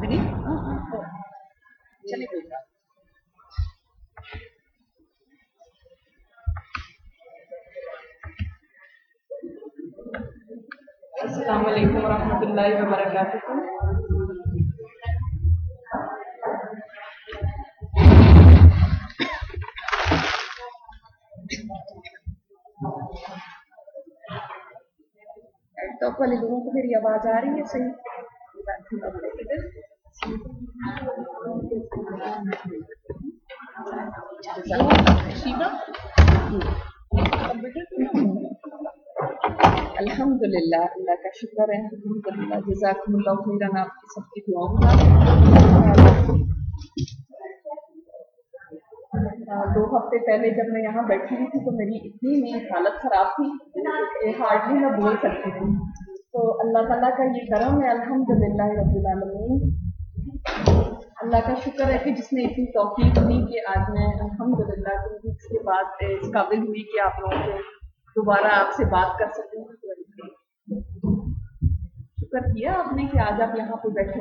نہیں چلیے کوئی بات. السلام علیکم ورحمۃ اللہ وبرکاتہ. ٹاپ والے لوگوں کو میری آواز آ رہی ہے صحیح؟ الحمد للہ اللہ کا شکر ہے. الحمد للہ جزاکم اللہ خیرا. آپ کی سب کی دعاؤں کا 2 ہفتے پہلے جب میں یہاں بیٹھی ہوئی تھی تو میری اتنی حالت خراب تھی کہ ہارڈلی میں بول سکتی تھی. تو اللہ تعالیٰ کا یہ کرم ہے الحمد للہ رب العالمین. اللہ کا شکر ہے کہ جس نے اتنی توفیق دی کہ آج میں الحمد للہ اس کے بعد اس قابل ہوئی کہ آپ لوگوں کو دوبارہ آپ سے بات کر سکوں. شکر کیا آپ نے کہ آج آپ یہاں پہ بیٹھے.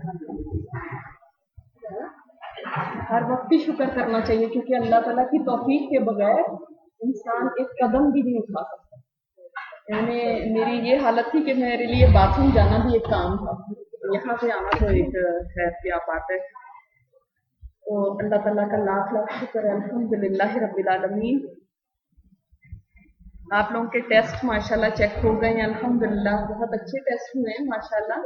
ہر وقت ہی شکر کرنا چاہیے کیونکہ اللہ تعالیٰ کی توفیق کے بغیر انسان ایک قدم بھی نہیں اٹھا سکتا. یعنی میری یہ حالت تھی کہ میرے لیے باتھ روم جانا بھی ایک کام تھا. یہاں سے آنا تو ایک خیر کیا بات ہے. تو اللہ تعالیٰ کا لاکھ لاکھ شکر ہے الحمد للہ رب العالمین. آپ لوگوں کے ٹیسٹ ماشاءاللہ چیک ہو گئے ہیں الحمد للہ. بہت اچھے ٹیسٹ ہوئے ہیں ماشاءاللہ.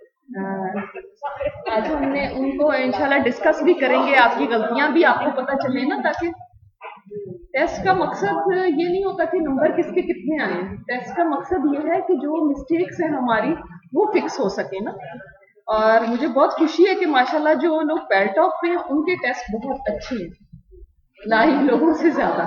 آج ہم نے ان کو انشاءاللہ ڈسکس بھی کریں گے. آپ کی غلطیاں بھی آپ کو پتہ چلے نا, تاکہ ٹیسٹ کا مقصد یہ نہیں ہوتا کہ نمبر کس کے کتنے آئے ہیں. ٹیسٹ کا مقصد یہ ہے کہ جو مسٹیکس ہیں ہماری وہ فکس ہو سکے نا. اور مجھے بہت خوشی ہے کہ ماشاءاللہ جو لوگ پیل ٹاپ پہ ہیں ان کے ٹیسٹ بہت اچھے ہیں لائی لوگوں سے زیادہ.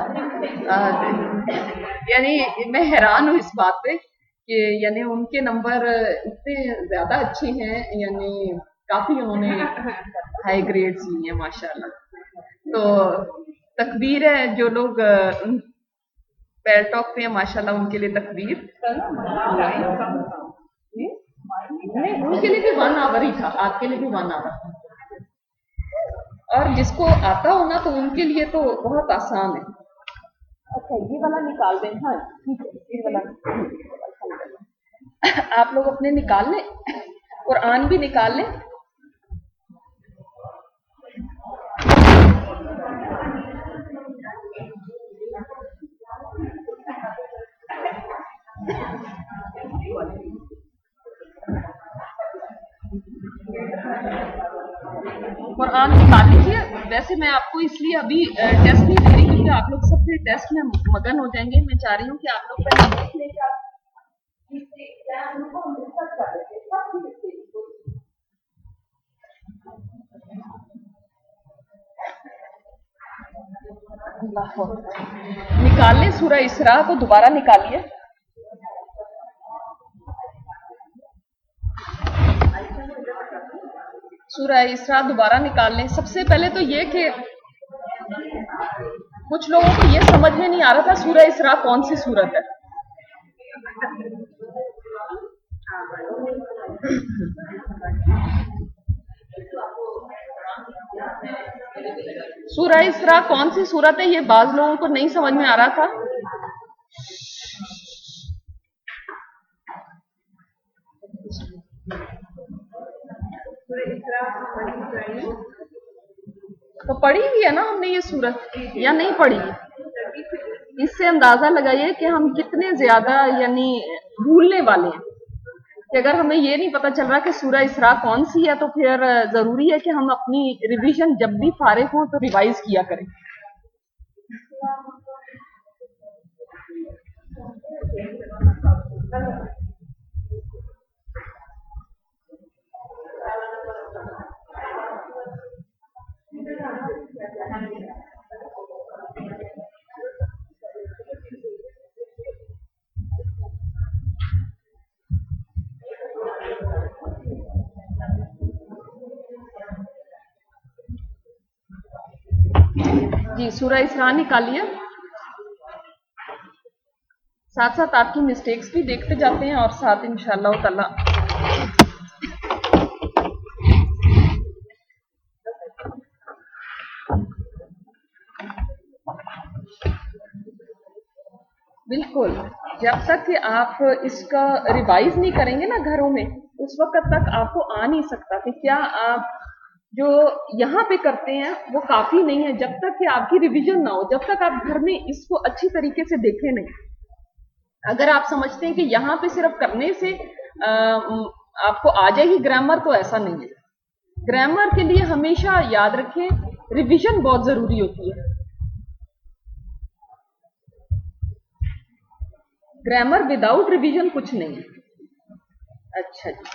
یعنی میں حیران ہوں اس بات پہ کہ یعنی ان کے نمبر اتنے زیادہ اچھے ہیں. یعنی کافی انہوں نے ہائی گریڈز لی ہیں ماشاءاللہ. تو تکبیر ہے جو لوگ پیل ٹاپ پہ ہیں ماشاءاللہ ان کے لیے تکبیر. ان کے لیے بھی 1 آور ہی تھا, آپ کے لیے بھی 1 آور. اور جس کو آتا ہو نا تو ان کے لیے تو بہت آسان ہے. اچھا یہ والا نکال دیں. ہاں ٹھیک ہے یہ والا آپ لوگ اپنے نکال لیں. قرآن بھی نکال لیں. قرآن نکال لیجیے. ویسے میں آپ کو اس لیے ابھی ٹیسٹ نہیں دے رہی کیونکہ آپ لوگ سب سے ٹیسٹ میں مگن ہو جائیں گے. میں چاہ رہی ہوں کہ آپ لوگ پہلے دیکھ لیں کہ نکال لیں. سورہ اسراء کو دوبارہ نکالیے. سورہ اسراء دوبارہ نکال لیں. سب سے پہلے تو یہ کہ کچھ لوگوں کو یہ سمجھ میں نہیں آ رہا تھا سورہ اسراء کون سی سورت ہے. سورہ اسراء کون سی سورت ہے یہ بعض لوگوں کو نہیں سمجھ میں آ رہا تھا. تو پڑھی ہوئی ہے نا ہم نے یہ سورت یا نہیں پڑھی؟ اس سے اندازہ لگائیے کہ ہم کتنے زیادہ یعنی بھولنے والے ہیں. کہ اگر ہمیں یہ نہیں پتہ چل رہا کہ سورہ اسراء کون سی ہے تو پھر ضروری ہے کہ ہم اپنی ریویژن جب بھی فارغ ہوں تو ریوائز کیا کریں. جی سورہ اسراء نکالیے. ساتھ ساتھ آپ کی مسٹیکس بھی دیکھتے جاتے ہیں اور ساتھ انشاءاللہ تعالی बिल्कुल, जब तक कि आप इसका रिवाइज नहीं करेंगे ना घरों में, उस वक्त तक आपको आ नहीं सकता कि क्या आप जो यहाँ पे करते हैं वो काफी नहीं है। जब तक कि आपकी रिवीजन ना हो, जब तक आप घर में इसको अच्छी तरीके से देखें नहीं। अगर आप समझते हैं कि यहाँ पे सिर्फ करने से आपको आ जाएगी ग्रामर, तो ऐसा नहीं है। ग्रामर के लिए हमेशा याद रखें, रिवीजन बहुत जरूरी होती है। ग्रामर विदाउट रिवीजन कुछ नहीं है। अच्छा जी,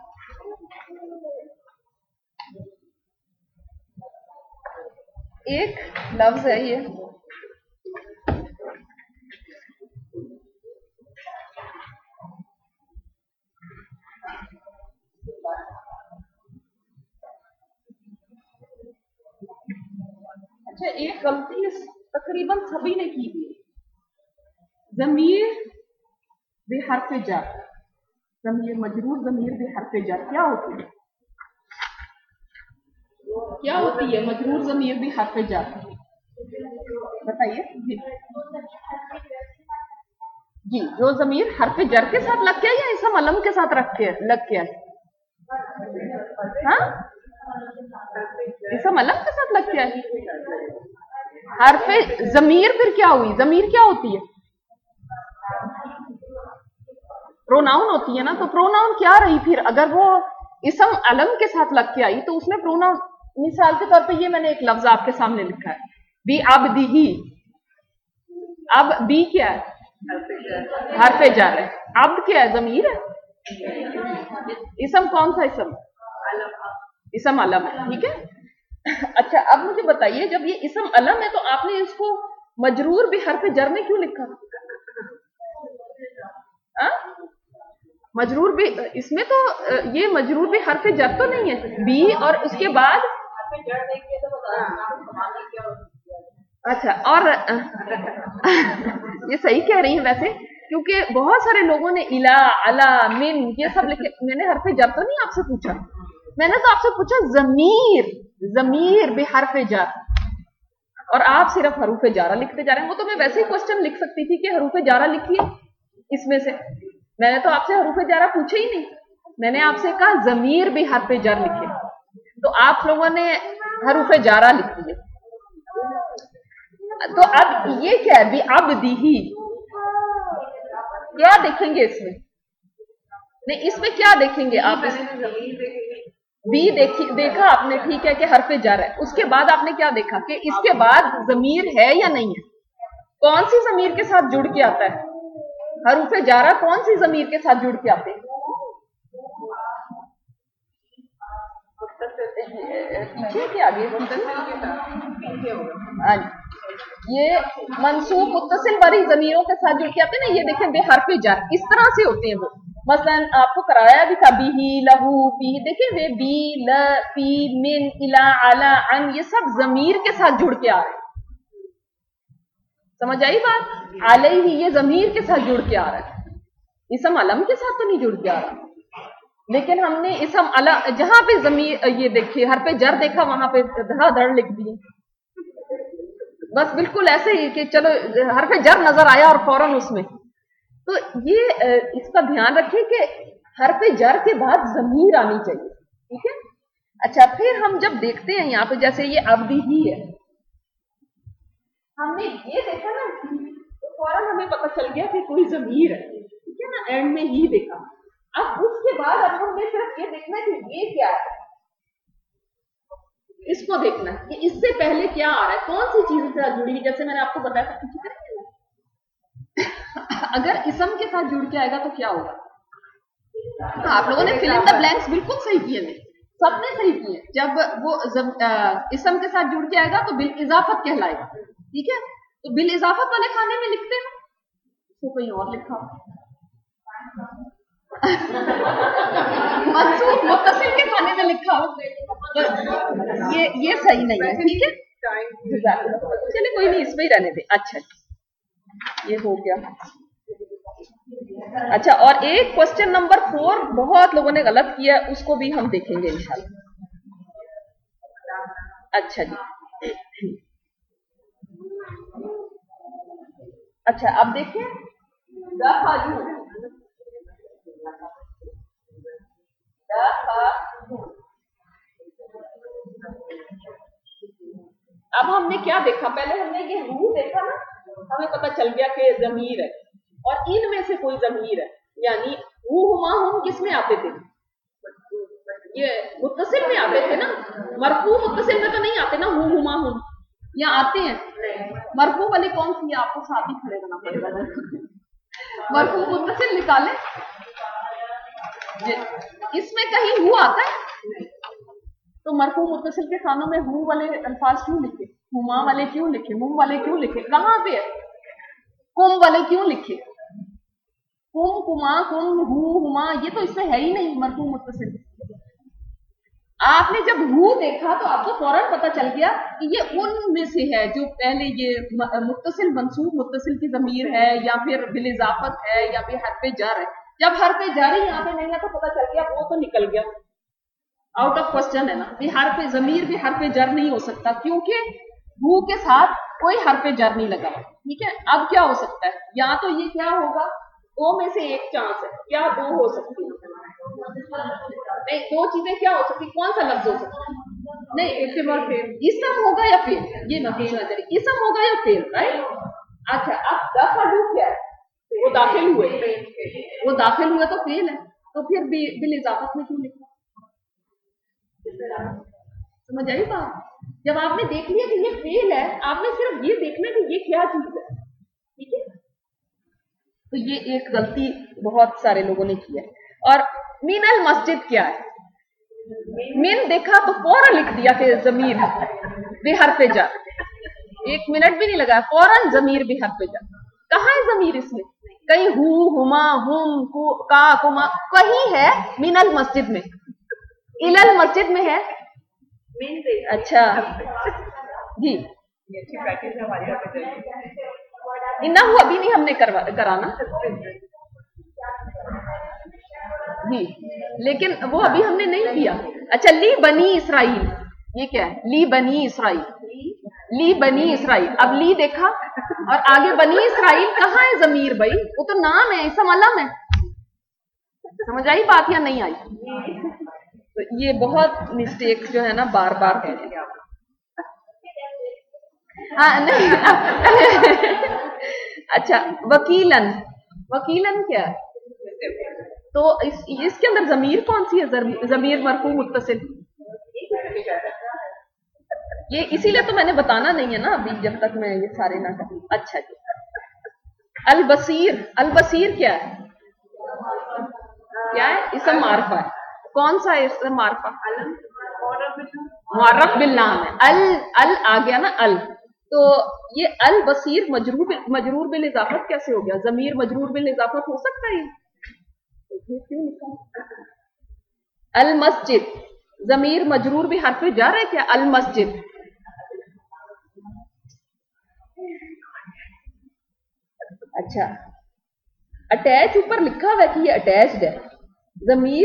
एक लफ्ज है ये, अच्छा एक गलती तकरीबन सभी ने की थी, ज़मीर बेहर्फ जर, ज़मीर मजरूर ज़मीर बेहर्फ जर क्या होती है? क्या होती है मजरूर ज़मीर बेहर्फ जर? बताइए जी। जी, जो ज़मीर हर्फ जर के साथ लग गया या इसम अलम के साथ रख के लग गया? हाँ, इसम अलम के साथ लग गया। हर्फ ज़मीर फिर क्या हुई? ज़मीर क्या होती है? प्रोनाउन होती है ना, तो प्रोनाउन क्या रही फिर? अगर वो इसम अलम के साथ लग के आई तो उसमें प्रोनाउन, मिसाल के तौर पे ये मैंने एक लफ्ज आपके सामने लिखा है, बी अब दी ही। अब बी क्या है? हर्फ जर है। अब क्या है? ज़मीर है। इसम कौन सा इसम? इसम अलम है, ठीक है। अच्छा, अब मुझे बताइए, जब ये इसम अलम है तो आपने इसको मजरूर भी हर्फ जर में क्यों लिखा? आ? मजरूर भी, इसमें तो ये मजरूर भी हर्फ जर तो नहीं है, बी और उसके बाद अच्छा, और ये सही कह रही है वैसे, क्योंकि बहुत सारे लोगों ने इला अला मिन ये सब लिखे। मैंने हर्फ जर तो नहीं आपसे पूछा, मैंने तो आपसे पूछा ज़मीर, ज़मीर बेहर्फ जर, और आप सिर्फ हरूफ जारा लिखते जा रहे हैं। वो तो मैं वैसे ही क्वेश्चन लिख सकती थी कि हरूफ जारा लिखिए इसमें से। मैंने तो आपसे हरूफ जारा पूछे ही नहीं, मैंने आपसे कहा ज़मीर बेहर्फ जर लिखे, तो आप लोगों ने हरूफ जारा लिख दिए। तो अब ये क्या है? भी अब दी ही, क्या देखेंगे इसमें? नहीं, इसमें क्या देखेंगे आप? बी देखा आपने, ठीक है कि हर्फ जर है। उसके बाद आपने क्या देखा कि इसके बाद ज़मीर है या नहीं है? कौन सी ज़मीर के साथ जुड़ के आता है? हरूफ जारा कौन सी ज़मीर के साथ जुड़ के आते हैं? पीछे के आगे ये मंसूब मुत्तसिल वाली ज़मीरों के साथ जुड़ के आते हैं ना, ये देखें बेहर्फ जर, इस तरह से होते हैं वो। मसलन आपको कराया भी था बिही लहू फी, देखिए वे बी ल फी मिन इला अला अन, ये सब ज़मीर के साथ जुड़ के आ रहे हैं। समझ आई बात? अलैहि ये ज़मीर के साथ जुड़ के आ रहा है, इसम अलम के साथ तो नहीं जुड़ के आ रहा। लेकिन हमने इसम अलम, जहां पे ज़मीर ये देखिए हर्फ जर देखा, वहां पे धड़ाधड़ लिख दिए, बस बिल्कुल ऐसे ही कि चलो हर्फ जर नजर आया और फौरन उसमें। तो ये इसका ध्यान रखिए कि हर्फ जर के बाद ज़मीर आनी चाहिए, ठीक है। अच्छा, फिर हम जब देखते हैं यहाँ पे, जैसे ये अब्दी ही है, हमने ये देखा ना, तो फौरन हमें पता चल गया कि कोई ज़मीर है, ठीक है ना, एंड में ही देखा। अब उसके बाद अब हमें सिर्फ ये देखना है कि ये क्या है, इसको देखना है कि इससे पहले क्या आ रहा है, कौन सी चीज से जुड़ी हुई। जैसे मैंने आपको बताया था, कुछ अगर इसम के साथ जुड़ के आएगा तो क्या होगा? हाँ, आप लोगों ने फिल इन द ब्लैंक्स बिल्कुल सही किए थे, सबने सही किए। जब वो इसम के साथ जुड़ के आएगा तो बिल इजाफत कहलाएगा, ठीक है। तो बिल इजाफत वाले खाने में लिखते हैं, इसको कहीं और लिखा मंसूब मुत्तसिल के खाने में लिखा हो, तो ये सही नहीं है, ठीक है। चलिए कोई नहीं, इसमें ही रहने दे। अच्छा, ये हो गया। अच्छा, और एक क्वेश्चन नंबर 4 बहुत लोगों ने गलत किया, उसको भी हम देखेंगे इंशाल्लाह। अच्छा जी, اچھا اب دیکھیں دخلوا، اب ہم نے کیا دیکھا؟ پہلے ہم نے یہ روح دیکھا نا، ہمیں پتہ چل گیا کہ ضمیر ہے اور ان میں سے کوئی ضمیر ہے، یعنی ہما ہم کس میں آتے تھے؟ یہ متصل میں آتے تھے نا، مرفوع متصل میں تو نہیں آتے نا ہما ہم، یا آتے ہیں؟ مرفوع والی کون سی ہے؟ آپ کو ساتھ ہی کھڑے کرنا پڑے گا، مرفوع متصل نکالیں، اس میں کہیں ہو آتا ہے؟ تو مرفوع متصل کے خانوں میں ہو والے الفاظ کیوں لکھے؟ ہما والے کیوں لکھے؟ مم والے کیوں لکھے؟ کہاں پہ ہے؟ کم والے کیوں لکھے؟ کم، کما، کم، ہو، ہما، یہ تو اس میں ہے ہی نہیں مرفوع متصل۔ آپ نے جب ہو دیکھا تو آپ کو فوراً پتہ چل گیا کہ یہ ان میں سے ہے جو پہلے یہ متصل منصوب متصل کی ضمیر ہے یا پھر بالاضافت ہے یا پھر حرف جر ہے۔ جب حرف جر ہی یہاں پہ نہیں ہے تو پتہ چل گیا وہ تو نکل گیا، آؤٹ آف کوسچن ہے نا، حرف ضمیر بھی حرف جر نہیں ہو سکتا کیونکہ ہو کے ساتھ کوئی حرف جر نہیں لگا۔ ٹھیک ہے، اب کیا ہو سکتا ہے؟ یا تو یہ کیا ہوگا، دو میں سے ایک چانس ہے، کیا دو ہو سکتی ہے؟ نہیں، دو چیزیں کیا ہو سکتی؟ کون سا لفظ ہو سکتا ہے؟ نہیں، اسم ہوگا یا فعل؟ یہ نہ پوچھنا چاہیے، اسم ہوگا یا فعل، رائٹ؟ اچھا اب دخلوا کیا ہے؟ وہ داخل ہوئے، وہ داخل ہوئے تو فعل ہے، تو پھر بالاضافت میں کیوں لکھا؟ سمجھ آئی بات؟ جب آپ نے دیکھ لیا کہ یہ فعل ہے، آپ نے صرف یہ دیکھنا کہ یہ کیا چیز ہے، ٹھیک ہے؟ تو یہ ایک غلطی بہت سارے لوگوں نے کی ہے۔ اور من المسجد کیا ہے؟ من دیکھا تو فوراً لکھ دیا کہ ضمیر بحرف جر، ایک منٹ بھی نہیں لگا، فوراً ضمیر بحرف جر۔ کہاں ہے ضمیر اس میں؟ کہیں ہو، ہما، ہم، کا، کما، کہیں ہے من المسجد میں، الى المسجد میں ہے؟ اچھا جی، انہو ابھی نہیں ہم نے کرانا جی، لیکن وہ ابھی ہم نے نہیں کیا۔ اچھا لی بنی اسرائیل، یہ کیا ہے؟ لی بنی اسرائیل، لی بنی اسرائیل، اب لی دیکھا اور آگے بنی اسرائیل، کہاں ہے ضمیر بھائی؟ وہ تو نام ہے، اسم علم ہے۔ سمجھ آئی بات یا نہیں آئی؟ تو یہ بہت مسٹیک جو ہے نا بار بار ہے۔ ہاں نہیں اچھا وکیلن، وکیلن کیا ہے؟ تو اس کے اندر ضمیر کون سی ہے؟ ضمیر مرفوع متصل، یہ اسی لیے تو میں نے بتانا نہیں ہے نا ابھی جب تک میں یہ سارے نہ کروں۔ اچھا جی، البصیر، البصیر کیا ہے؟ کیا ہے؟ اسم معرفہ ہے، کون سا اسم معرفہ؟ معرف باللام ہے، ال آ گیا نا، ال، تو یہ البصیر مجرور بالاضافت کیسے ہو گیا؟ ضمیر مجرور بالاضافت ہو سکتا ہے؟ کیوں لکھا المسجد؟ ضمیر مجرور بھی حرف جر ہے کیا؟ المسجد، اچھا اٹیچ اوپر لکھا ہوا ہے کہ یہ اٹیچڈ ہے، ضمیر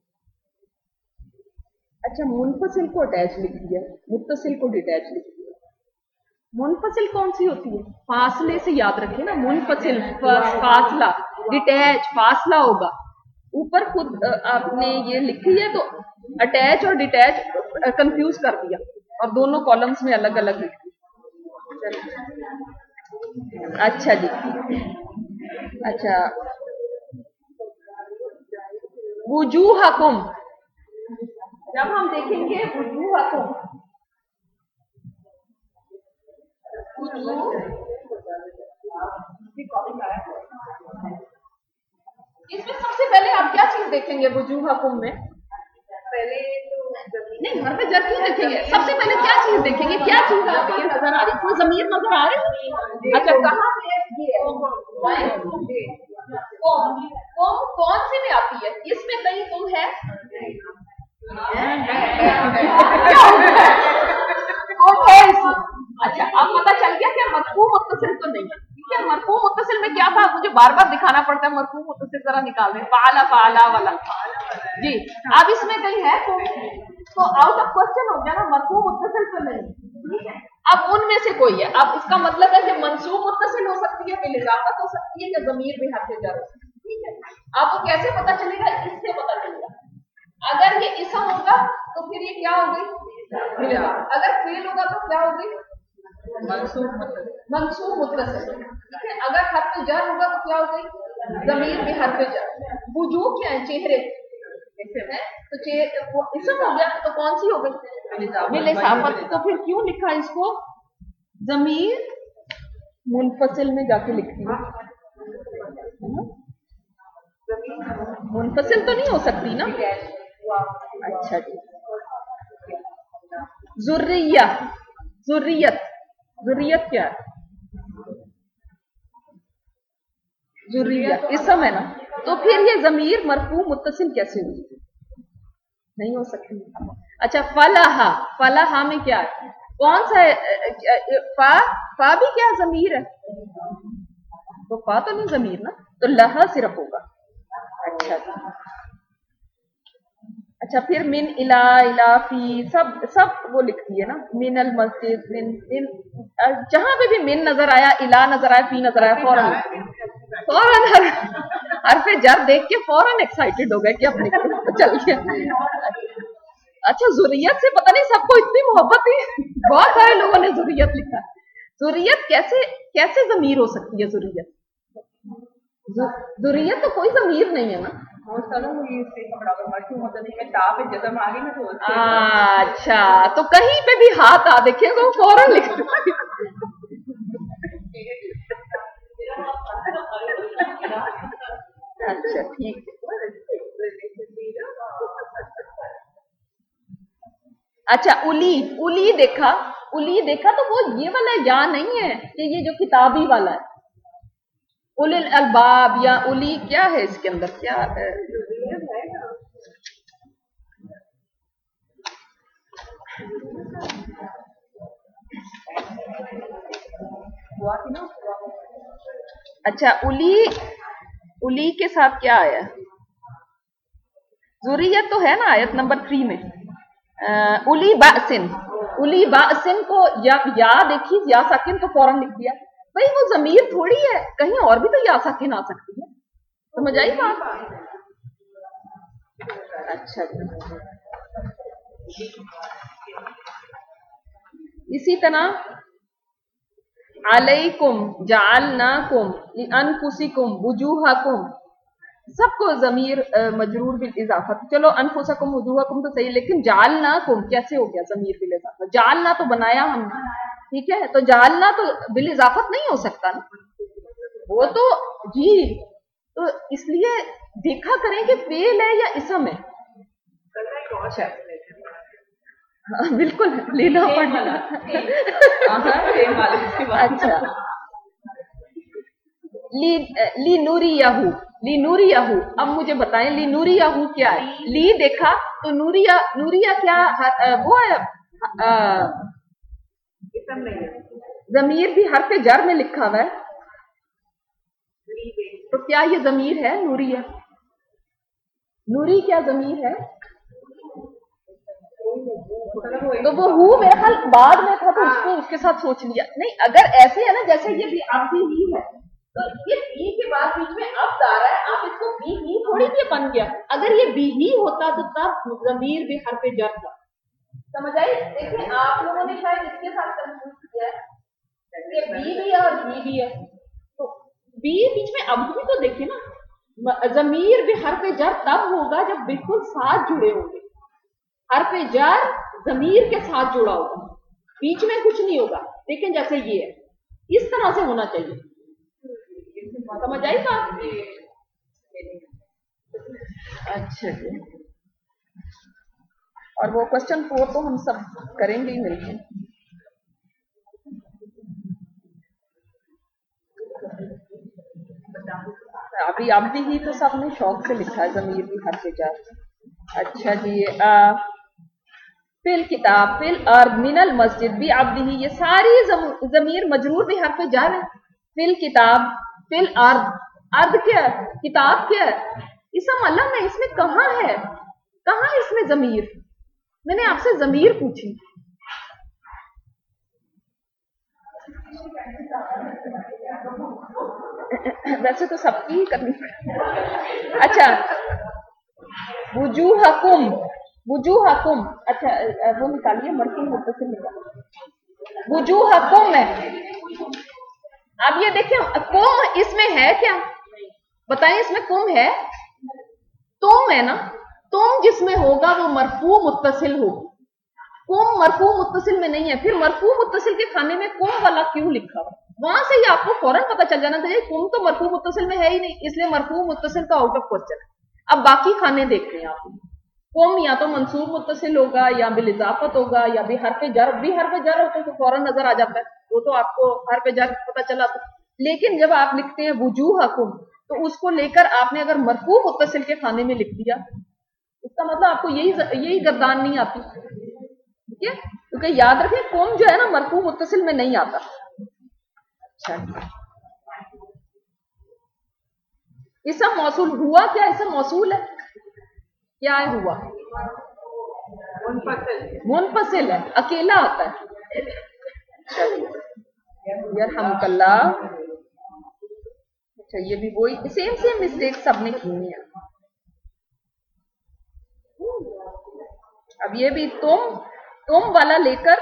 اچھا منفصل کو اٹیچ لکھ دیا، متصل کو ڈیٹیچ لکھ دیا۔ منفصل کون سی ہوتی ہے؟ فاصلے سے یاد رکھیں نا، منفصل فاصلہ، ڈیٹیچ فاصلہ ہوگا، اوپر خود آپ نے یہ لکھی ہے تو اٹیچ اور ڈیٹیچ کنفیوز کر دیا اور دونوں کالمز میں الگ الگ لکھ دیا۔ اچھا جی، اچھا وجوہکم، جب ہم دیکھیں گے وجوہکم، اس میں سب سے پہلے آپ کیا چیز دیکھیں گے وجوہکم میں؟ پہلے نہیں، حرف جر کیوں دیکھیں گے؟ سب سے پہلے کیا چیز دیکھیں گے؟ کیا چیز آپ کو نظر آ رہی ہے؟ ضمیر نظر آ رہی ہے؟ اچھا کہاں پہ ہے؟ کون سی میں آتی ہے؟ اس میں کہیں تم ہے؟ اچھا اب پتا چل گیا کہ مرفوع متصل تو نہیں ہے، ٹھیک ہے؟ مرفوع متصل میں کیا تھا؟ مجھے بار بار دکھانا پڑتا ہے، مرفوع متصل ذرا نکال دیں، فعلا فعلا والا جی، اب اس میں کہیں ہے تو آؤٹ آف کوسچن ہو گیا نا، مرفوع متصل تو نہیں، अब उनमें से कोई है। अब इसका मतलब है कि मंसूब मुत्तसिल हो सकती है, बिलिजाफत हो सकती है, या ज़मीर भी हर्फ जर हो सकती है। ठीक है, आपको कैसे पता चलेगा? इससे पता चलेगा। अगर ये इसम होगा तो फिर ये क्या हो गई? अगर फेल होगा तो क्या हो गई? मंसूब मुत्तसिल। ठीक है, अगर हर्फ जर होगा तो क्या हो गई? ज़मीर भी हर्फ जर। वजूह क्या है? चेहरे है, तो वो इसम हो गया, तो कौन सी हो गई? बिलिजाफत। तो फिर क्यों लिखा इसको ज़मीर मुनफसिल में जाके लिखती है? मुनफसिल तो नहीं हो सकती ना। अच्छा जी, जुर्रिया, जुर्रियत, जुर्रियत क्या है? जुर्रिया इसम है ना, तो फिर ये ज़मीर मरफू मुत्तसिल कैसे हुई? नहीं हो सकती। अच्छा, फलाहा, फलाहा में क्या है? कौन सा है? फा भी क्या ज़मीर है? तो फा तो नहीं ज़मीर ना, तो लहा सिर्फ होगा। अच्छा, अच्छा, फिर मिन, इला, इलाफी, सब सब वो लिखती है ना। मिन अल मस्जिद, मिन जहां पे भी मिन नजर आया, इला नजर आया, फी नजर आया, फौरन हरफे जर देख के फौरन एक्साइटेड हो गए कि अपने चल गया। अच्छा, जुर्रियत से पता नहीं सबको इतनी मोहब्बत है, बहुत सारे लोगों ने जुर्रियत लिखा। जुर्रियत कैसे कैसे ज़मीर हो सकती है? जुर्रियत, जुर्रियत तो कोई ज़मीर नहीं है ना। अच्छा, तो कहीं पे भी हाथ आ देखे तो फौरन लिख। अच्छा, ठीक है। अच्छा, उली, उली देखा, उली देखा तो वो ये वाला या नहीं है कि ये जो किताबी वाला है, उलिल अलबाब या उली क्या है इसके अंदर? क्या है? अच्छा, उली, उली के साथ क्या आया? जुर्रियत तो है ना आयत नंबर 3 में। उली बासिन, उली बासिन को या देखी, या साकिन तो फौरन लिख दिया। भाई वो ज़मीर थोड़ी है, कहीं और भी तो या साकिन आ सकती है। समझ आई बात? अच्छा, इसी तरह अलैकुम, जअलनाकुम, लिअनफुसिकुम, वुजूहकुम, सबको ज़मीर मजरूर बिल इजाफत। चलो अनफुसकुम वुजूहकुम तो सही, लेकिन जालनाकुम कैसे हो गया ज़मीर बिल इजाफत? जालना तो बनाया हमने, ठीक है, तो जालना तो बिल इजाफत नहीं हो सकता ना, वो तो जी। तो इसलिए देखा करें कि फेल है या इसम है। अच्छा, हाँ, बिल्कुल लेना पड़ेगा। अच्छा, ली नूरी याहू, ली नूरी याहू। अब मुझे बताएं ली नूरी याहू क्या है? ली देखा तो नूरिया, नूरिया क्या वो है? ज़मीर भी हरफ जर में लिखा हुआ है, तो क्या ये ज़मीर है? नूरिया, नूरी क्या ज़मीर है? तो वो हु मेरे ख्याल बाद में था, तो उसको उसके साथ सोच लिया। नहीं, अगर ऐसे है ना, जैसे ये भी अब भी ही है, तो ये बी के बाद बीच में अब आ रहा है, आप इसको बी ही थोड़ी ये बन गया। अगर ये बी ही होता तो तब ज़मीर भी हरफ जर था। समझ आई? देखिए, आप लोगों ने शायद इसके साथ कंफ्यूज किया है, ये बी भी है और बी भी है, तो बी बीच में अब भी तो देखिए ना, ज़मीर भी हरफ जर तब होगा जब बिल्कुल साथ जुड़े होंगे। हरफ जर ज़मीर के साथ जुड़ा होगा, बीच में कुछ नहीं होगा। लेकिन जैसे ये है, इस तरह से होना चाहिए। समझ आई बात? अच्छा जी, और वो क्वेश्चन 4 तो हम सब करेंगे ही मिलकर। अभी ही तो सबने शौक से लिखा है ज़मीर भी हरफ जर। अच्छा जी, फिल किताब, फिल अर्द, मिनल मस्जिद भी अब्दी, ये सारी ज़मीर मजरूर भी हरफ जर है। फिल किताब, फिल अर्द, अर्द क्या है? किताब क्या है? इसम अलम है, इसमें कहाँ है? कहाँ है इसमें ज़मीर? मैंने आपसे ज़मीर पूछी। वैसे तो सबकी करनी पड़ेगी। अच्छा, वुजूहकुम, वुजूहकुम, अच्छा वो निकालिए, मरफू मुत्तसिल निकालिए, वुजूहकुम है। अब ये देखिए कुम इसमें है क्या, बताएं इसमें कुम है, तुम है ना, तुम जिसमें होगा वो मरफू मुत्तसिल होगी, कुम मरफू मुत्तसिल में नहीं है। फिर मरफू मुत्तसिल के खाने में कुम वाला क्यों लिखा हुआ, वहां से ही आपको फौरन पता चल जाना चाहिए कुम तो मरफू मुत्तसिल में है ही नहीं, इसलिए मरफू मुत्तसिल तो आउट ऑफ क्वेश्चन है। अब बाकी खाने देखते हैं आप, कुम या तो मंसूब मुत्तसिल होगा या बिल इजाफत होगा या भी हरफ जर, भी हरफ जर होते तो फौरन नजर आ जाता है, वो तो आपको हरफ जर पता चला तो। लेकिन जब आप लिखते हैं वुजूहकुम तो उसको लेकर आपने अगर मरफू मुत्तसिल के खाने में लिख दिया, इसका मतलब आपको यही गर्दान नहीं आती, ठीक है, क्योंकि याद रखें कुम जो है ना मरफू मुत्तसिल में नहीं आता। अच्छा, इसम मौसूल हुआ क्या, इसम मौसूल है क्या है, हुआ मुनफसिल है, अकेला आता है। यरहमुकल्लाह। अच्छा ये भी वही सेम मिस्टेक सबने की है। अब ये भी तुम वाला लेकर,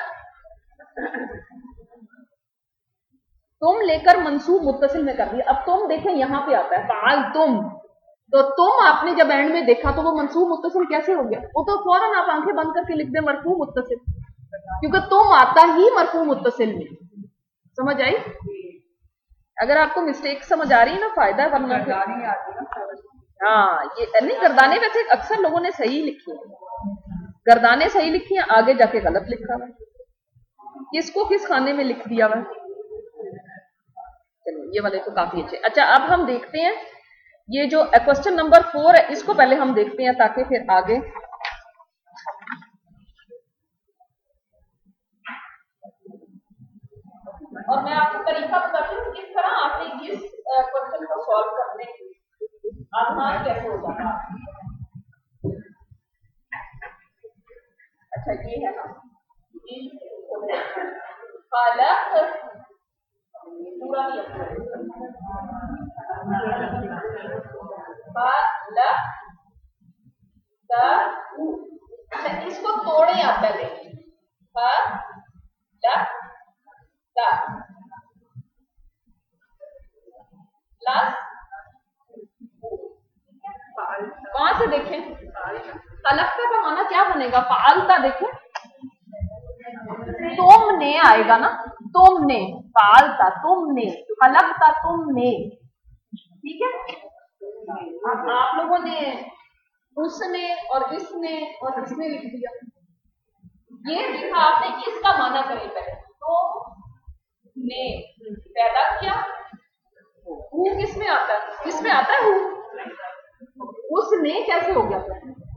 तुम लेकर मंसूब मुत्तसिल में कर दिया। अब तुम देखें यहां पे आता है फाल तुम, तो तुम आपने जब एंड में देखा तो वो मंसूब मुत्तसिल कैसे हो गया, वो तो फौरन आप आंखें बंद करके लिख दे मरफू मुत्तसिल, क्योंकि तुम आता ही मरफू मुत्तसिल में। समझ आई? अगर आपको मिस्टेक समझ आ रही है ना फायदा है, वरना हाँ ये नहीं, गर्दाने वैसे अक्सर लोगों ने सही लिखी है, गर्दाने सही लिखी है, आगे जाके गलत लिखा हुआ, किसको किस खाने में लिख दिया हुआ। चलो ये वाले तो काफी अच्छे। अच्छा अब हम देखते हैं ये जो क्वेश्चन नंबर 4 है, इसको पहले हम देखते हैं ताकि फिर आगे और मैं आपको तरीका बताती हूँ किस तरह आपने इस क्वेश्चन को सॉल्व करने आसान कैसे हो जाता है। अच्छा ये है ना, पूरा नहीं अच्छा इसको तोड़े आप पहले, कहां से देखें, तलफ्ता का माना क्या बनेगा, फालता देखें, तुमने आएगा ना, तुमने, फालता तुमने, तलफ्ता तुमने, ठीक है। आप लोगों ने उसने और इसने लिख दिया, ये लिखा आपने, इसका माना करें पहले, तो ने पैदा किया, हु किसमें आता है, किसमें आता है हु, उसने कैसे हो गया,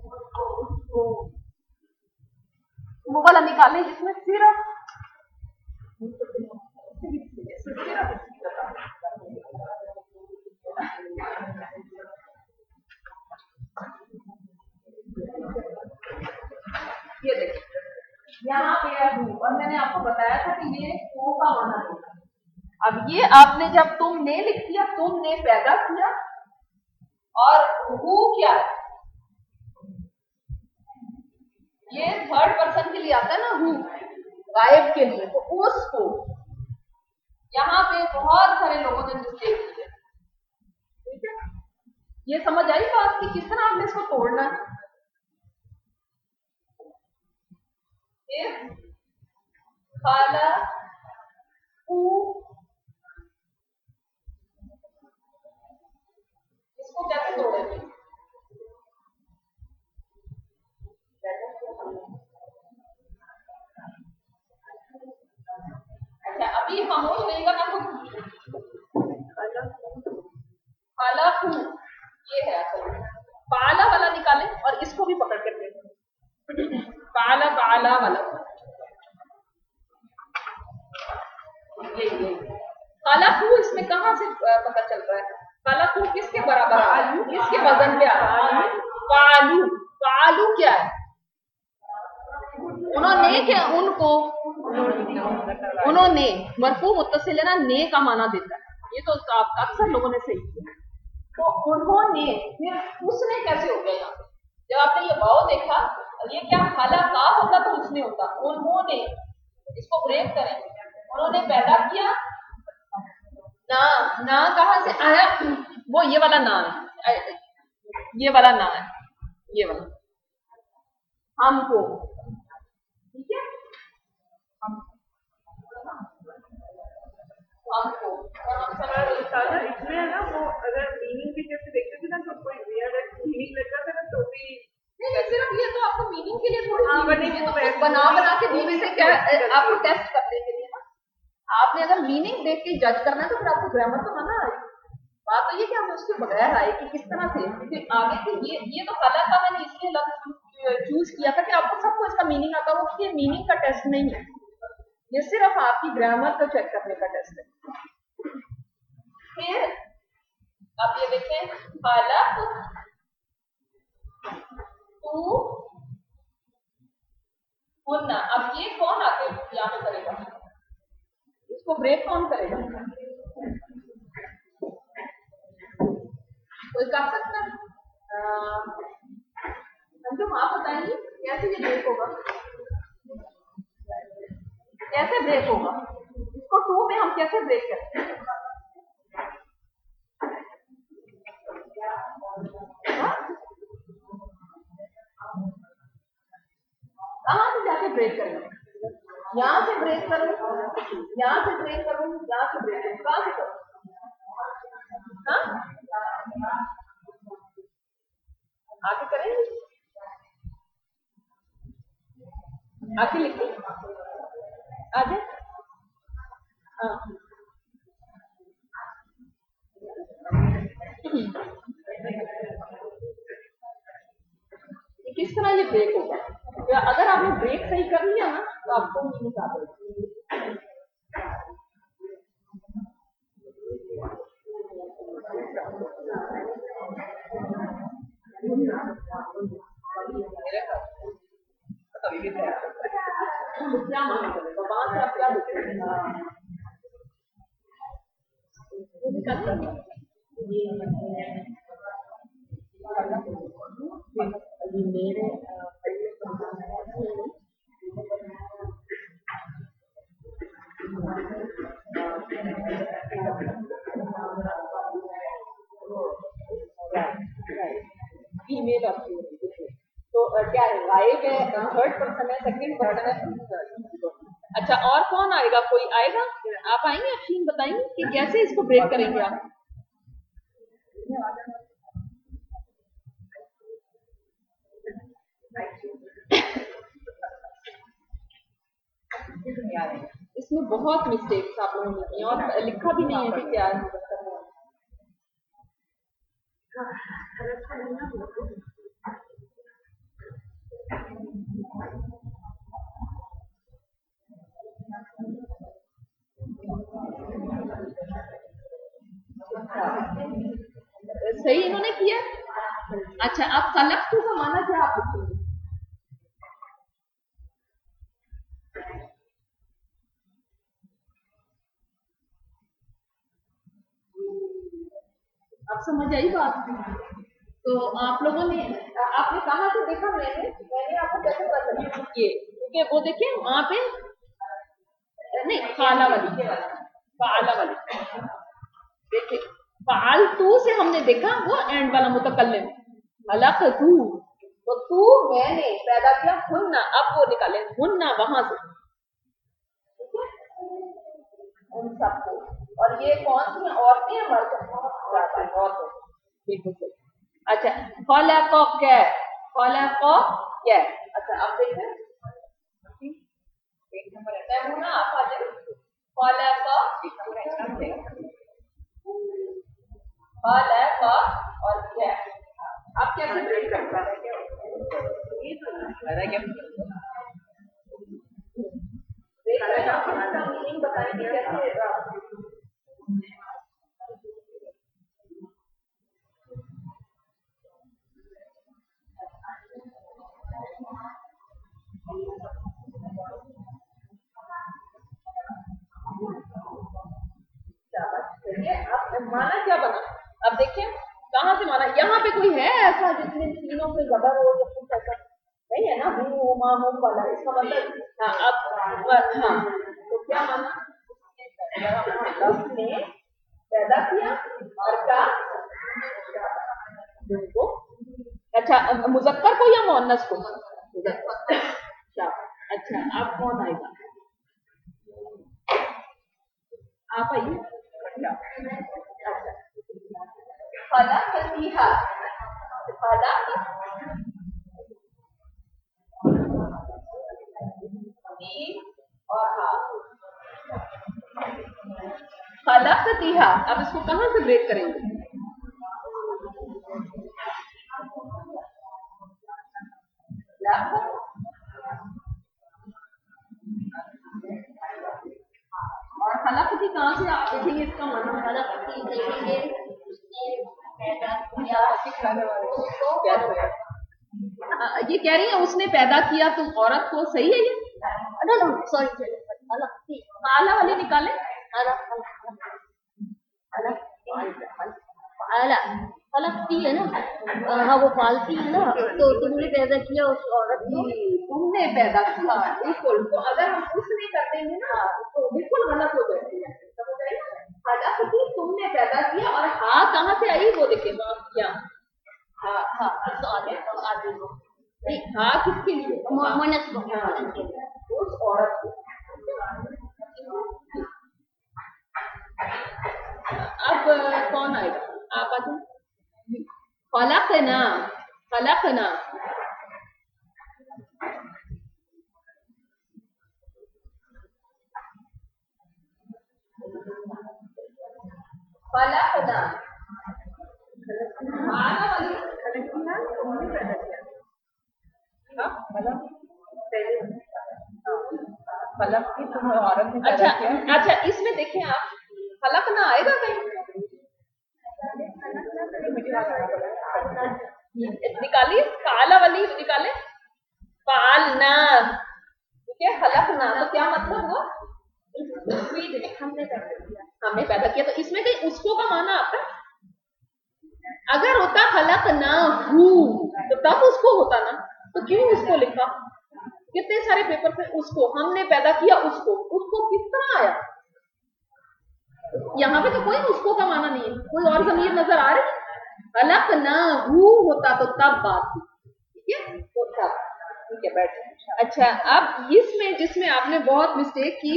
वो वाला निकालें जिसमें सिर्फ ये देखिए यहाँ पे है हूँ, और मैंने आपको बताया था कि ये हूँ का माना है। अब ये आपने जब तुमने लिख दिया, तुमने पैदा किया, और हु क्या है, ये थर्ड पर्सन के लिए आता है ना हु, गायब के लिए, तो उसको यहाँ पे बहुत सारे लोगों ने मिस्टेक की है, ठीक है। ये समझ आई बात कि किस तरह आपने इसको तोड़ना है। खाला इसको कैसे तोड़ेंगे, अच्छा अभी खामोश रहेगा ना खाला हूँ, ये है असल पाला वाला निकालें और इसको भी पकड़ कर देखें, पाला पाला वाला, ये कालाकू इसमें कहां से पता चल रहा है, कालाकू किसके बराबर आ रहा है, किसके वजन पे आ रहा है, कालू, कालू क्या है, उन्होंने क्या, उनको, उन्होंने मरफू मुत्तसिल है ना, ने का माना देता है, ये तो अक्सर लोगों ने सही किया। तो उन्होंने फिर उसने कैसे हो गया यहाँ पे, जब आपने ये वाव देखा, ये क्या खाला का होता तो उसने होता, उन्होंने इसको ब्रेक करेंगे, उन्होंने पैदा किया ना, ना कहाँ से आया, वो ये वाला ना है, ये वाला ना है, ये वाला हमको, ठीक है, हमको इसमें है ना वो अगर मीनिंग भी जैसे देखते थे ना तो कोई मीनिंग लगता था ना तो भी नहीं, सिर्फ ये तो आपको मीनिंग के लिए थोड़ी हाँ, बना बना के दी से क्या आपको टेस्ट करने के लिए ना, आपने अगर मीनिंग देख के जज करना है तो फिर आपको ग्रामर तो आना है। बात तो ये कि हम उसके बगैर आए कि किस तरह से, क्योंकि आगे की ये तो हालांकि मैंने इसलिए लफ्ज चूज किया था कि आपको सबको इसका मीनिंग आता हो, कि मीनिंग का टेस्ट नहीं है, ये सिर्फ आपकी ग्रामर को चेक करने का टेस्ट है। फिर आप ये देखें, हालत तू होना, अब ये कौन आके यहाँ पे करेगा, इसको ब्रेक कौन करेगा, कोई कर सकता है, तुम आप बताएंगे कैसे ये ब्रेक होगा, कैसे ब्रेक होगा, इसको टू में हम कैसे ब्रेक करते हैं, कहाँ से जाके ब्रेक करेंगे, यहाँ से ब्रेक करूँ, यहाँ से ब्रेक करूँ, यहाँ से ब्रेक करूँ, कहाँ से करूँ, हाँ आगे करेंगे, आगे लिखिए, आगे, हाँ किस तरह ये ब्रेक होगा, या अगर आपने ब्रेक सही कर लिया ना तो आपको मीनिंग आ जाएगी। क्या माने चलेगा, वहां से आप क्या मेरे ईमेल तो क्या है, लाइव है, थर्ड पर्सन है, सेकंड पर्सन है, अच्छा और कौन आएगा, कोई आएगा, आप आएंगे, अफीन बताएंगे कि कैसे इसको ब्रेक करेंगे आप, इसमें बहुत मिस्टेक्स आप लोगों ने की और लिखा भी नहीं है कि क्या है, सही इन्होंने किया। अच्छा अब कलक्टू का माना क्या आप लिखेंगे, आप समझ आई बात, तो आप लोगों ने आपने कहा तो देखा, मैंने आपको कैसे पता चला, क्योंकि वो देखिए वहां पे नहीं फाला वाली देखिए, फालतू से हमने देखा वो एंड वाला मुतकल्लिम, हलक तू, तो तू मैंने पैदा किया हुन्ना, अब वो निकाले हुन्ना वहां से, उन सबको, और ये कौन सी औरतें हैं, मर्द औरतें, बिल्कुल सही। अच्छा खलको क्या, अच्छा आप देखें एक नंबर है ना, आप आ जाए खलको और क्या, आप कैसे ब्रेक करता है, मीनिंग बताएंगे कैसे, माना क्या बना? अब देखिए कहाँ से माना, यहाँ पे कोई है ऐसा जिसमें तीनों पे जबर हो या कुछ ऐसा नहीं है ना, हूँ माँ हूँ वाला, इसका मतलब हाँ अब हाँ तो क्या माना, उसने पैदा किया और का को, अच्छा मुजक्कर को या मुअन्नस को? अच्छा अब कौन आएगा? आप आइए। फलकतीहा, फलक और हा, फलकतीहा। अब इसको कहाँ से ब्रेक करेंगे? और फलकती कहाँ से आप देखेंगे इसका मतलब? फलकती देखेंगे ये कह रही है उसने पैदा किया तुम औरत को, सही है ये? सॉरी आला वाले निकाले, फलकती है ना, हाँ वो पालती है ना, तो तुमने पैदा किया उस औरत को, तुमने पैदा किया, बिल्कुल। तो अगर हम उसने कर देंगे ना तो बिल्कुल गलत हो जाएगा, समझ आई? फलकती तुमने पैदा किया, और हाँ कहाँ से आई वो देखे क्या, हाँ हाँ हाँ किसके लिए? मुअन्नस को, उस औरत को। अब कौन आएगा? आप आ जाओ। फलकना, फलकना फलकना माना वाली फलकतीहा तुमने पैदा किया, मतलब फलक की तुम औरत ने पैदा किया। अच्छा इसमें देखें आप, फलक ना आएगा कहीं? निकालिए, काला वाली निकाले, पालना, ठीक है, फलक ना, तो क्या मतलब हुआ? हमने पैदा किया, तो इसमें कहीं उसको का माना आता है? अगर होता फलक ना हूँ तो तब उसको होता ना, तो क्यों उसको लिखा? कितने सारे पेपर पे उसको, हमने पैदा किया उसको किस तरह आया? यहाँ पे तो कोई उसको का माना नहीं है, कोई और ज़मीर नजर आ रही है? फलक ना हूँ होता तो तब बात थी, ठीक है, तो तब ठीक है, बैठ। अच्छा अब इसमें जिसमें आपने बहुत मिस्टेक की,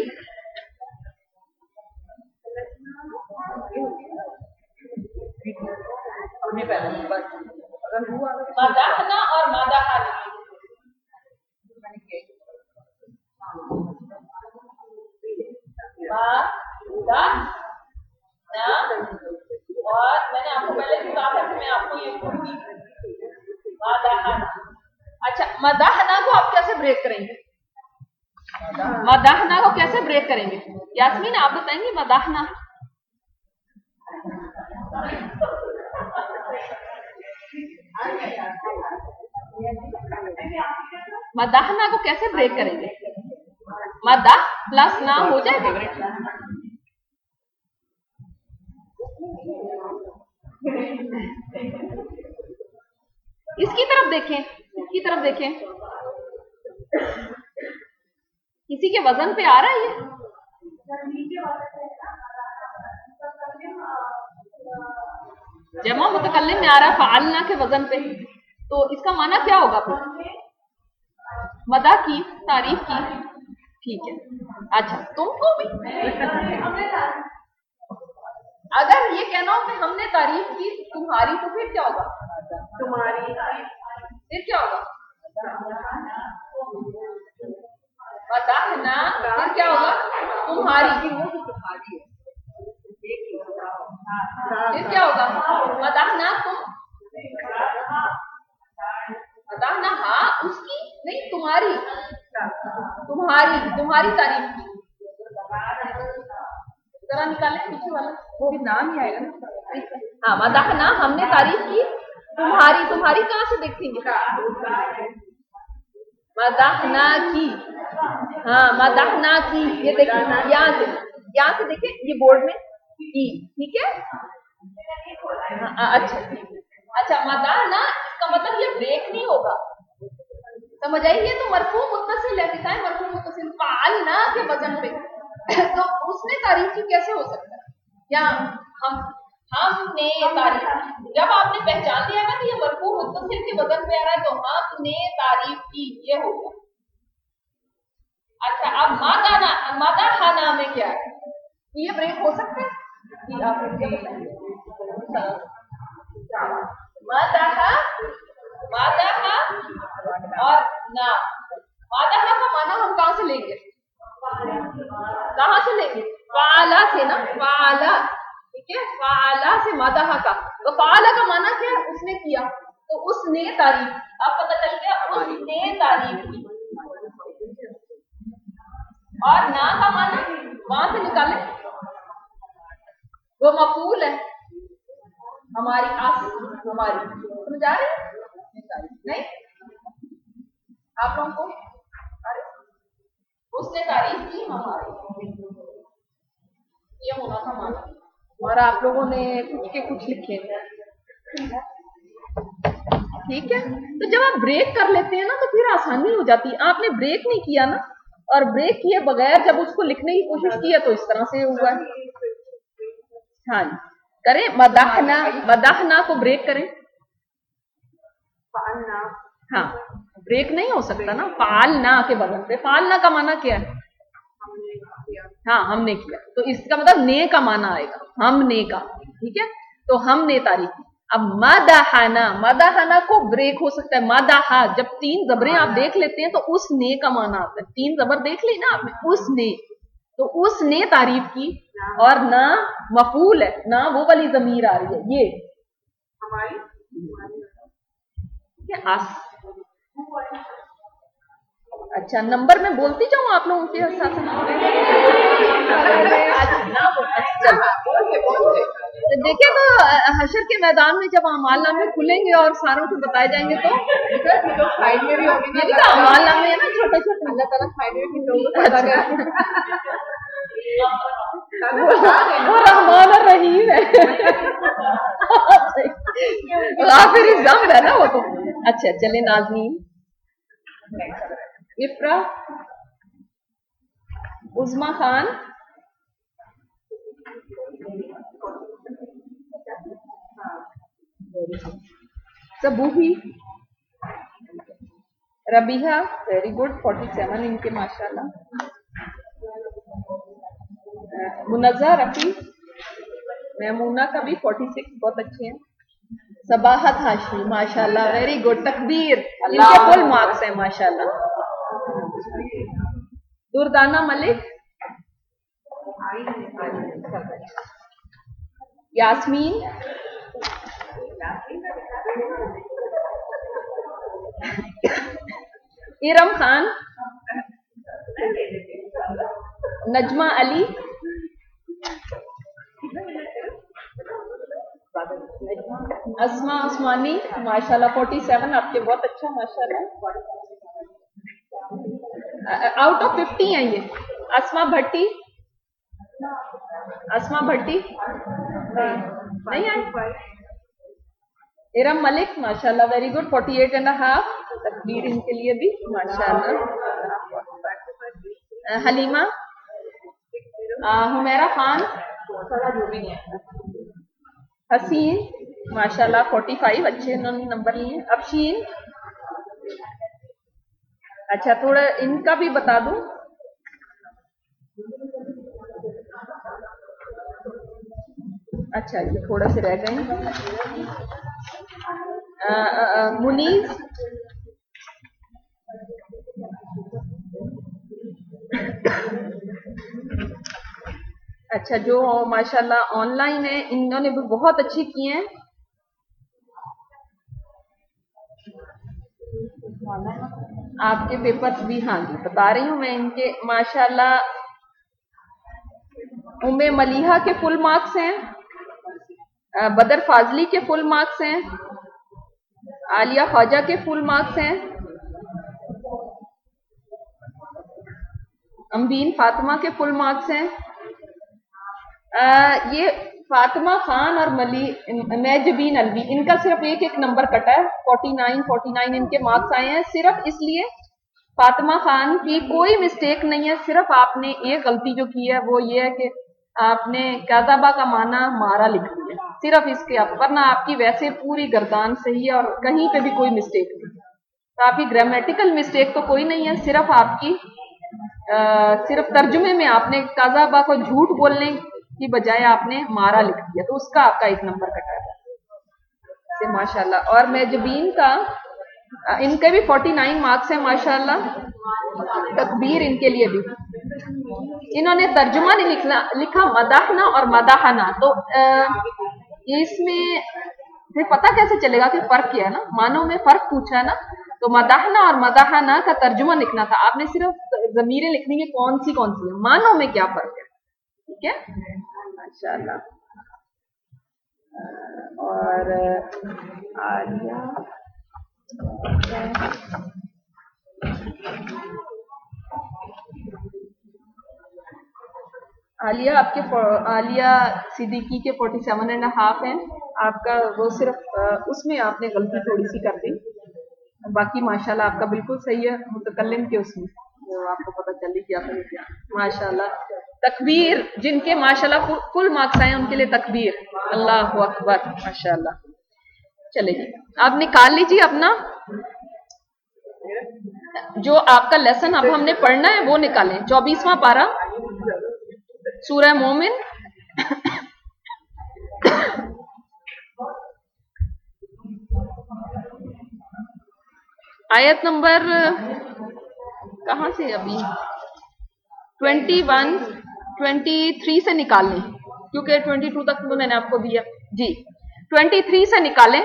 हमने पैदा किया, बस अगर हुआ मदाहना और मदाहना, और मैंने आपको पहले भी कहा था कि मैं आपको ये बोलूंगी मदाहना। अच्छा मदाहना को आप कैसे ब्रेक करेंगे? मदाहना को कैसे ब्रेक करेंगे? यास्मीन आप बताएंगे मदाहना? मदाहना को कैसे ब्रेक करेंगे? मदा प्लस ना हो जाएगा। इसकी तरफ देखें, इसकी तरफ देखें, किसी के वजन पे आ रहा है ये? जमा मुतकल्लिम में आ रहा है फ़ालना के वजन पे, तो इसका माना क्या होगा फिर? मदा की, तारीफ की, ठीक है। अच्छा तुमको भी अगर ये कहना हो कि हमने तारीफ की तुम्हारी, तो फिर क्या होगा? तुम्हारी, फिर क्या होगा? मदाहना, फिर क्या होगा? तुम्हारी, फिर क्या होगा? मदाहना तुम, मदाहना हाँ उसकी नहीं, तुम्हारी, तुम्हारी तारीफ की। जरा निकाले पीछे वाला, वो भी नाम ही आएगा ना। हाँ मदाहना हमने तारीफ की तुम्हारी कहाँ से देखेंगे? मदाहना की, हाँ मदाहना की, ये देखिए यहाँ से देखें, ये बोर्ड में की, ठीक है। अच्छा अच्छा, मदाना इसका मतलब ये ब्रेक नहीं होगा, समझ आई? ये तो मरफू मुत्तसिल है, कितना है मरफू मुत्तसिल फाल ना के वजन पे। तो उसने तारीफ की कैसे हो सकता है? या हमने तारीफ की, जब आपने पहचान लिया ना कि ये मरफू मुत्तसिल के वजन पे आ रहा है तो हमने तारीफ की, ये होगा। अच्छा, अब मदाहाना में क्या है? ये ब्रेक हो सकता है? जी आप मुझे बताइए। मदाहा और ना, मदाहा का माना हम कहाँ से लेंगे? कहाँ से लेंगे? फाला से ना, फाला, ठीक है, फाला से मदाहा का। तो फाला का माना क्या है? उसने किया, तो उसने तारीफ, अब पता चल गया उसने तारीफ की। और ना का माना वहां से निकाले, वो मफूल है, हमारी हमारी, समझ आ रही नहीं आप लोगों को? अरे उसने तारीफ की हमारी, ये होना था माना। और आप लोगों ने कुछ के कुछ लिखे, ठीक है। तो जब आप ब्रेक कर लेते हैं ना तो फिर आसानी हो जाती है। आपने ब्रेक नहीं किया ना, और ब्रेक किए बगैर जब उसको लिखने की कोशिश की है तो इस तरह से हुआ है। हाँ जी, करें मदाहना को ब्रेक करें। हाँ, ब्रेक नहीं हो सकता ना फालना के बदल पे। फालना का माना क्या है? हाँ, हमने किया, तो इसका मतलब ने का माना आएगा, हमने का, ठीक है। तो हमने तारीफ की। अब मदाहाना को ब्रेक हो सकता है। मदाहा, जब 3 जबरें आप देख लेते हैं तो उसने का माना आता है। 3 जबर देख ली ना आपने, उसने, तो उसने तारीफ की। और ना मफूल है, ना वो वाली जमीर आ रही है, ये हमारी, अच्छा, नंबर में बोलती जाऊँ आप लोगों के साथ? देखिए, तो हशर के मैदान में जब अमाल नामे खुलेंगे और सारों को बताए जाएंगे तो साइड में भी होगी ये तो अमाल नामे है ना, छोटे छोटे। अल्लाह ताला साइड में भी लोगों वो रहमान और रहीम है, गाफिर ज़म्ब है ना वो तो। अच्छा, चले नाज़नीन, इफ्रा, उज़मा खान, सबूही, रबीहा, वेरी गुड, 47 इनके माशाल्लाह। मुनज़्ज़ा रफ़ी, मैमूना का भी 46 बहुत अच्छे हैं। सबाहत हाशमी माशाल्लाह, वेरी गुड, तकबीर, इनके फुल मार्क्स हैं माशाल्लाह। दुर्दाना मलिक, यास्मीन, इरम खान, नजमा अली, अस्मा उस्मानी माशाल्लाह 47, आपके बहुत अच्छा माशाल्लाह। आउट ऑफ 50 है ये। अस्मा भट्टी, नहीं आई। इरम मलिक माशाल्लाह, वेरी गुड, 48.5, तकबीर इनके लिए भी माशाल्लाह। हलीमा, हुमैरा खान, हसीन माशाल्लाह 45, अच्छे उन्होंने नंबर लिए। अफशीन, अच्छा, थोड़ा इनका भी बता दूं, अच्छा ये थोड़ा से रह गए। मुनीज, अच्छा, जो माशाल्लाह ऑनलाइन है इन्होंने भी बहुत अच्छे किए हैं। आपके पेपर्स भी, हाँ जी बता रही हूँ मैं इनके माशाल्लाह। उम्मे मलिहा के फुल मार्क्स हैं, बदर फाजली के फुल मार्क्स हैं, आलिया ख्वाजा के फुल मार्क्स हैं, अम्बीन फातिमा के फुल मार्क्स हैं। ये फातिमा खान और मैजबीन अलवी, इनका सिर्फ एक नंबर कटा है, 49 इनके मार्क्स आए हैं, सिर्फ इसलिए फातिमा खान की कोई मिस्टेक नहीं है, सिर्फ आपने एक गलती जो की है वो ये है कि आपने काज़ाबा का माना मारा लिख दिया, सिर्फ इसके आप, वरना आपकी वैसे पूरी गर्दान सही है और कहीं पे भी कोई मिस्टेक नहीं। तो आपकी ग्रामेटिकल मिस्टेक तो कोई नहीं है, सिर्फ आपकी सिर्फ तर्जुमे में आपने काज़ाबा को झूठ बोलने की बजाय आपने मारा लिख दिया, तो उसका आपका एक नंबर कटा है माशाल्लाह। और मैजबीन का इनके भी 49 मार्क्स हैं माशाल्लाह, तकबीर इनके लिए भी। इन्होंने तर्जुमा नहीं लिखा मदाहना और मदाहना, तो इसमें फिर पता कैसे चलेगा कि फर्क क्या है ना, मानो में फर्क पूछा है ना, तो मदाहना और मदाहना का तर्जुमा लिखना था, आपने सिर्फ ज़मीरें लिखनी है कौन सी है, मानो में क्या फर्क है, ठीक है माशाल्लाह। और आलिया सिद्दीकी के 47.5 हैं, आपका वो सिर्फ उसमें आपने गलती थोड़ी सी कर दी, बाकी माशाल्लाह आपका बिल्कुल सही है, मुतकल्लिम के उसमें वो आपको पता चली क्या माशाल्लाह। तकबीर जिनके माशाल्लाह फुल मार्क्स आए उनके लिए तकबीर, अल्लाहु अकबर माशाल्लाह। चलिए आप निकाल लीजिए अपना जो आपका लेसन अब हमने पढ़ना है वो निकालें। 24वां पारा सूरह मोमिन आयत नंबर कहां से, अभी 21 23 से निकाल लें, क्योंकि 22 तक तो मैंने आपको दिया जी। 23 से निकालें।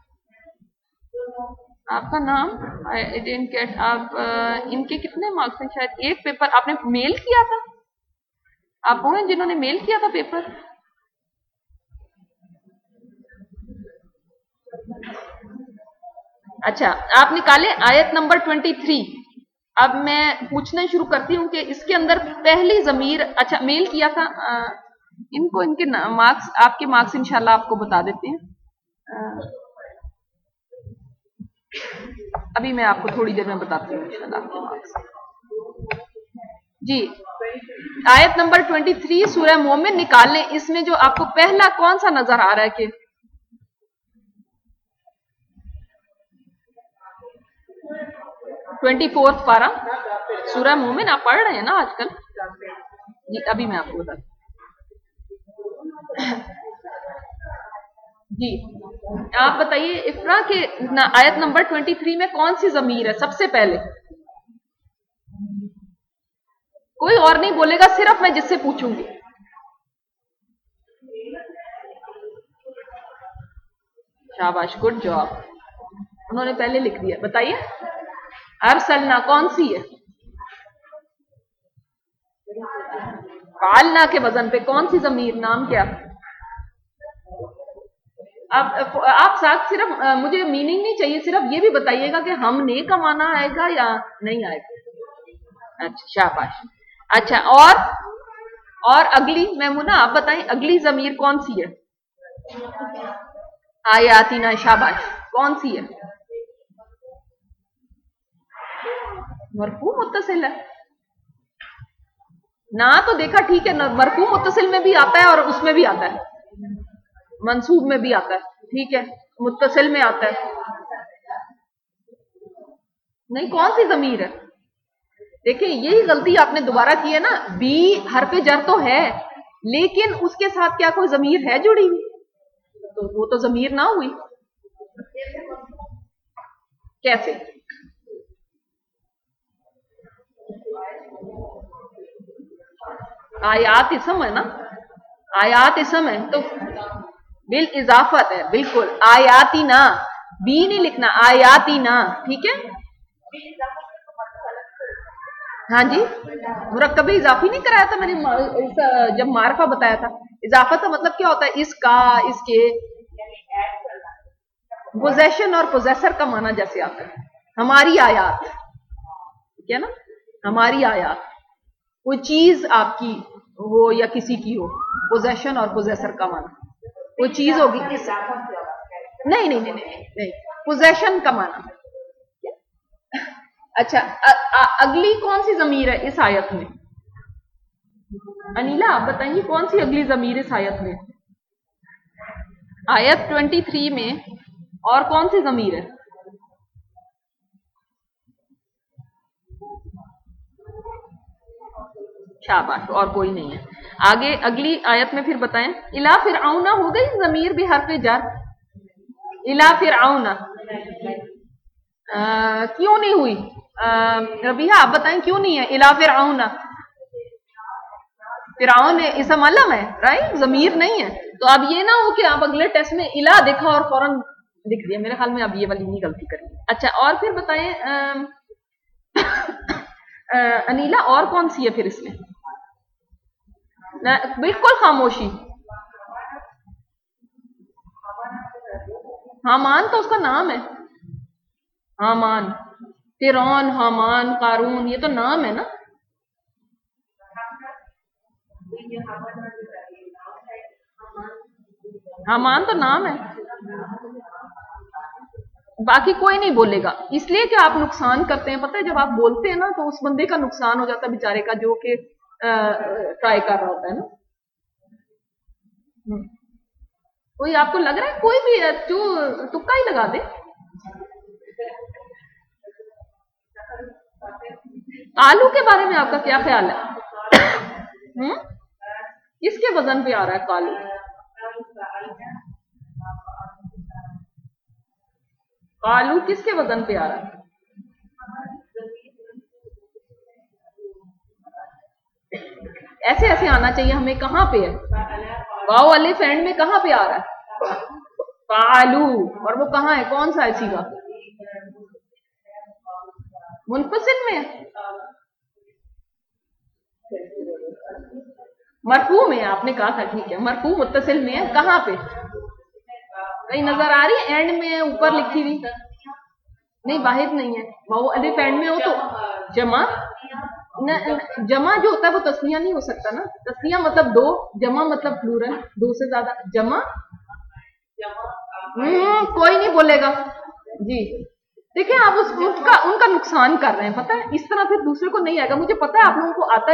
आपका नाम आई डिडंट गेट, आप इनके कितने मार्क्स हैं, शायद एक पेपर आपने मेल किया था, आप वो हैं जिन्होंने मेल किया था पेपर। अच्छा आप निकालें आयत नंबर 23। अब मैं पूछना शुरू करती हूँ कि इसके अंदर पहली ज़मीर, अच्छा मेल किया था, इनको इनके मार्क्स, आपके मार्क्स इंशाल्लाह आपको बता देते हैं। अभी मैं आपको थोड़ी देर में बताती हूँ इंशाल्लाह आपके मार्क्स जी। आयत नंबर 23 सूरह मोमिन निकाल लें। इसमें जो आपको पहला कौन सा नजर आ रहा है कि 24 पारा सूरह मोमिन आप पढ़ रहे हैं ना आजकल जी। अभी मैं आपको बताती जी। आप बताइए इफ्रा के आयत नंबर 23 में कौन सी ज़मीर है सबसे पहले? कोई और नहीं बोलेगा, सिर्फ मैं जिससे पूछूंगी। शाबाश, गुड जॉब, उन्होंने पहले लिख दिया। बताइए अरसलना कौन सी है? फालना के वजन पे कौन सी ज़मीर, नाम क्या? आप साथ सिर्फ मुझे मीनिंग नहीं चाहिए, सिर्फ ये भी बताइएगा कि हमने का माना आएगा या नहीं आएगा। अच्छा शाबाश। अच्छा और अगली मैमुना आप बताएं, अगली ज़मीर कौन सी है? आयातीना, शाबाश, कौन सी है? मरफू मुत्तसिल है ना, तो देखा ठीक है, मरफू मुत्तसिल में भी आता है और उसमें भी आता है, मंसूब में भी आता है, ठीक है, मुत्तसिल में आता है नहीं। कौन सी ज़मीर है? देखिए यही गलती आपने दोबारा की है ना, बी हरफ जर तो है लेकिन उसके साथ क्या कोई ज़मीर है जुड़ी हुई? तो वो तो ज़मीर ना हुई। कैसे? आयात इसम है ना, आयात इसम है तो बिल इजाफत है, बिल्कुल आयाती ना, बी नहीं लिखना, आयाती ना, ठीक है। हाँ जी, मुरक्कब इजाफी नहीं कराया था मैंने जब मारफा बताया था। इजाफत का मतलब क्या होता है? इसका, इसके, पोजेशन और पोजेसर का माना जैसे आता है। हमारी आयात, ठीक है ना, हमारी आयात, कोई चीज आपकी हो या किसी की हो, पोजेशन और पोजेसर का माना। वो चीज होगी नहीं नहीं नहीं नहीं नहीं पोजेशन का माना। अच्छा अगली कौन सी जमीर है इस आयत में? अनिला आप बताइए कौन सी अगली जमीर इस आयत में? आयत 23 में और कौन सी जमीर है? शाबाश, और कोई नहीं है। आगे अगली आयत में फिर बताएं। इला फिरऔना हो गई जमीर भी हर्फ जर। इला फिरऔना क्यों नहीं हुई? रबीहा आप बताएं क्यों नहीं है? इला फिरऔना, फिरऔन इसम अलम है, राइट, जमीर नहीं है। तो अब ये ना हो कि आप अगले टेस्ट में इला देखा और फौरन लिख दिया। मेरे ख्याल में अब ये वाली नहीं गलती करेंगे। अच्छा और फिर बताएं अनीला और कौन सी है फिर इसमें? बिल्कुल खामोशी। हामान तो उसका नाम है, हामान, फिरौन, हामान, कारून, ये तो नाम है ना। हामान तो नाम है, बाकी कोई नहीं बोलेगा, इसलिए कि आप नुकसान करते हैं। पता है जब आप बोलते हैं ना तो उस बंदे का नुकसान हो जाता है बेचारे का, जो कि ट्राई कर रहा होता है ना। कोई आपको लग रहा है कोई भी जो तुक्का ही लगा दे। आलू के बारे में आपका क्या ख्याल है? किसके वजन पे आ रहा है कालू? कालू किसके वजन पे आ रहा है? ऐसे ऐसे आना चाहिए हमें। कहां पे है? वाओ अलिफ एंड में कहां पे आ रहा है? कालू। और वो कहां है? कौन सा है सीगा? मुनफसिल में है, मरफू में। आपने कहा था ठीक है, मरफू मुत्तसिल में है। कहां पे? कहीं नजर आ रही है? एंड में है, ऊपर लिखी हुई नहीं, वाहिद नहीं है। वो अलिफ एंड में हो तो जमा जमा जो होता है वो तस्निया नहीं हो सकता ना। तस्निया मतलब दो, जमा मतलब प्लूरल, दो से ज्यादा। जमा कोई नहीं बोलेगा जी। देखिए आप उनका नुकसान कर रहे हैं, पता है। इस तरह फिर दूसरे को नहीं आएगा। मुझे पता है आप लोगों को आता है।